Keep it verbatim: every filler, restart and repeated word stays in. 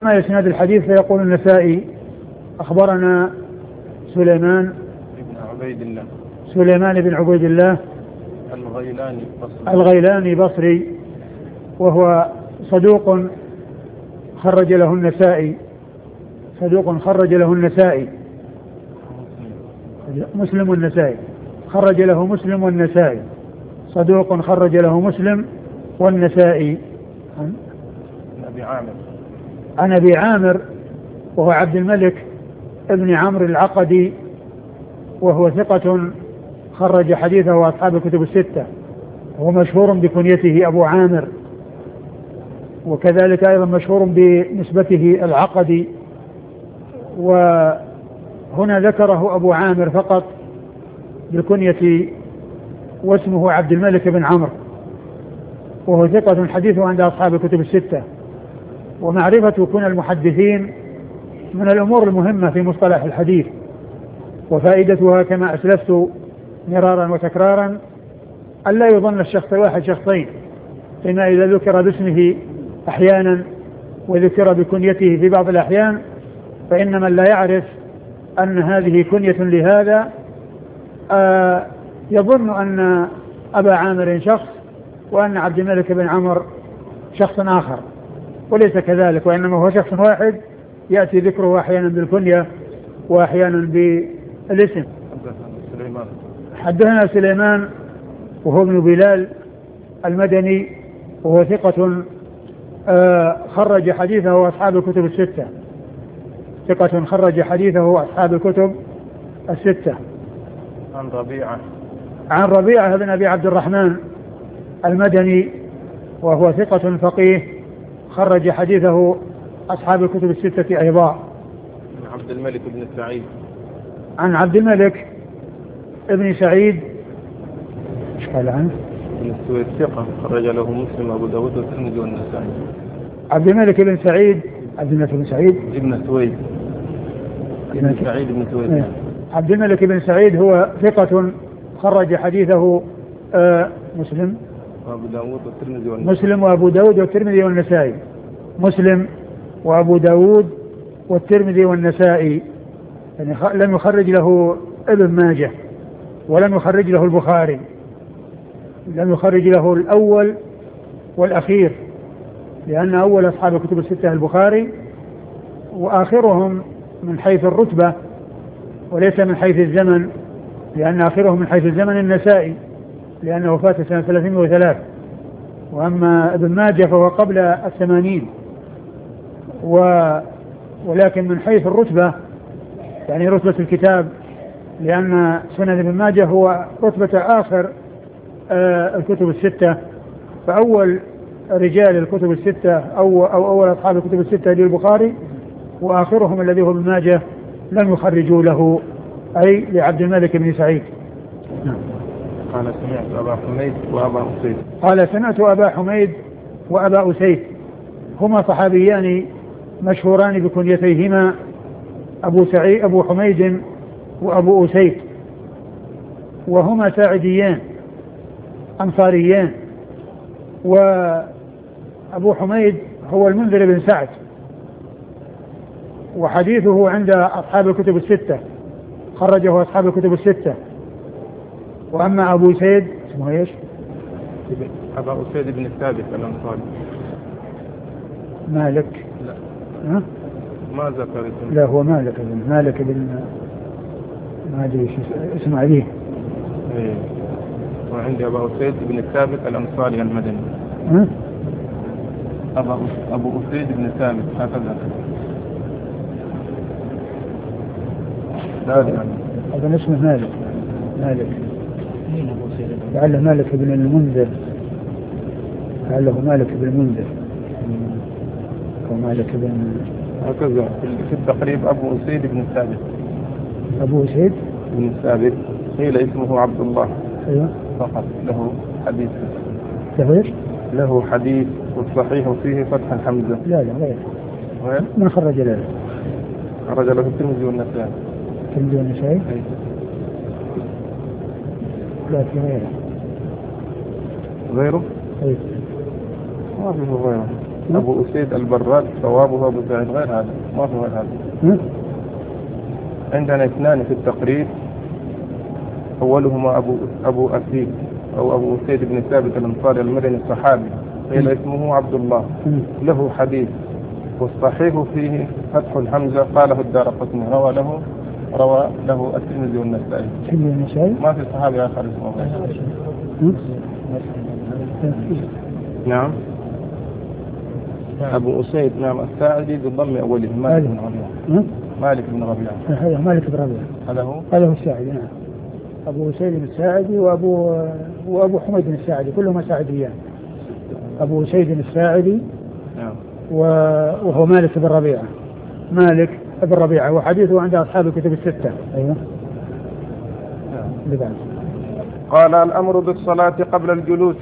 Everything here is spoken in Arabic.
ما يسند الحديث فيقول النسائي أخبرنا سليمان بن عبيد الله سليمان بن عبيد الله الغيلاني بصري الغيلاني بصري وهو صدوق خرج له النسائي صدوق خرج له النسائي مسلم والنسائي خرج له مسلم والنسائي صدوق خرج له مسلم والنسائي عن أبي عامر عن أبي عامر وهو عبد الملك ابن عمرو العقدي وهو ثقة خرج حديثه أصحاب الكتب الستة وهو مشهور بكنيته أبو عامر وكذلك أيضا مشهور بنسبته العقدي وهنا ذكره أبو عامر فقط بالكنية واسمه عبد الملك بن عمرو وهو ثقة حديثه عند أصحاب الكتب الستة. ومعرفة كن المحدثين من الأمور المهمة في مصطلح الحديث وفائدتها كما أسلفت مرارا وتكرارا ألا يظن الشخص واحد شخصين فيما إذا ذكر باسمه أحيانا وذكر بكنيته في بعض الأحيان فإن من لا يعرف أن هذه كنية لهذا آه يظن أن أبا عامر شخص وأن عبد الملك بن عمرو شخص آخر وليس كذلك وإنما هو شخص واحد يأتي ذكره أحيانا بالكنية وأحيانا بالاسم. حدثنا سليمان وهو ابن بلال المدني وهو ثقة آه خرج حديثه أصحاب الكتب الستة ثقة خرج حديثه أصحاب الكتب الستة. عن ربيعة عن ربيعة بن أبي عبد الرحمن المدني وهو ثقة فقيه خرج حديثه أصحاب الكتب الستة أيضا. عن عبد الملك بن سعيد عن عبد الملك ابن سعيد ايش قال عنه؟ بن السويد ثقة خرج له مسلم وأبو داود والترمذي والنسائي. عبد الملك بن سعيد عبد الملك بن سعيد ابن سويد ابن سعيد بن سويد عبد الملك بن سعيد هو ثقة خرج حديثه آه مسلم وأبو داود والترمذي والنسائي. مسلم وأبو داود والترمذي والنسائي مسلم وأبو داود والترمذي والنسائي يعني لم يخرج له ابن ماجه ولم يخرج له البخاري لم يخرج له الأول والأخير لأن أول أصحاب الكتب الستة البخاري وآخرهم من حيث الرتبة وليس من حيث الزمن لأن آخرهم من حيث الزمن النسائي لأنه فات سنة ثلاثين وثلاث وأما ابن ماجه فهو قبل الثمانين و ولكن من حيث الرتبة يعني رتبة الكتاب لأن سنن ابن ماجه هو رتبة آخر آه الكتب الستة فأول رجال الكتب الستة أو, أو أول أصحاب الكتب الستة للبخاري وآخرهم الذي هو ابن ماجه لم يخرجوا له أي لعبد الملك بن سعيد. نعم. قال سمعت أبا حميد وأبا أسيد قال سمعت أبا حميد وأبا أسيد هما صحابيان مشهوران بكنيتيهما أبو سعيد أبو حميد وأبو أسيد وهما ساعديان أنصاريان وأبو حميد هو المنذر بن سعد وحديثه عند أصحاب الكتب الستة خرجه أصحاب الكتب الستة. وأما أبو سيد اسمه إيش؟ أبا أسيد بن ثابت الأنصاري. مالك لا ها؟ ما ذكر اسمه. لا هو مالك بن مالك بن ما أدري اسمه عليه. إيه. وعندي أبا أسيد بن ثابت الأنصاري المدني. ها؟ أبا أبو أسيد بن ثابت هكذا. لا يعني. هذا اسمه مالك مالك لعله مالك بن المنذر لعله مالك بن المنذر أو مالك بن هكذا في التقريب أبو أسيد بن ثابت. أبو أسيد بن ثابت قيل اسمه عبد الله. أيوة. فقط له حديث له له حديث والصحيح فيه فتح الحمزة. لا لا غير غير من خرج له خرج له الترمذي والنسائي. الترمذي والنسائي لا في غيره غيره أي ما فيه غيره أبو أسيد البراد صوابه أبو سعيد غير هذا، ما في غير هذا. عندنا اثنان في التقريب، أولهما أبو أبو أسيد أو أبو أسيد بن ثابت الأنصاري المدني الصحابي، قيل اسمه عبد الله، له حديث والصحيح فيه فتح الحمزة، قاله الدارقطني، روى له روى له الترمذي والنسائي. ما في صحابي آخر اسمه غيره. نعم أبو أسيد، نعم الساعدي بالضم أوله، مالك بن ربيعة. مالك بن ربيعة هذا مالك بن ربيعة، هذا هو هذا هو الساعدي. نعم أبو أسيد الساعدي وأبو وأبو حميد الساعدي كلهما ساعديان. أبو أسيد الساعدي نعم وهو مالك بن ربيعة، مالك بن ربيعة، وحديثه عند أصحاب الكتب الستة. أيوة. قال الأمر بالصلاة قبل الجلوس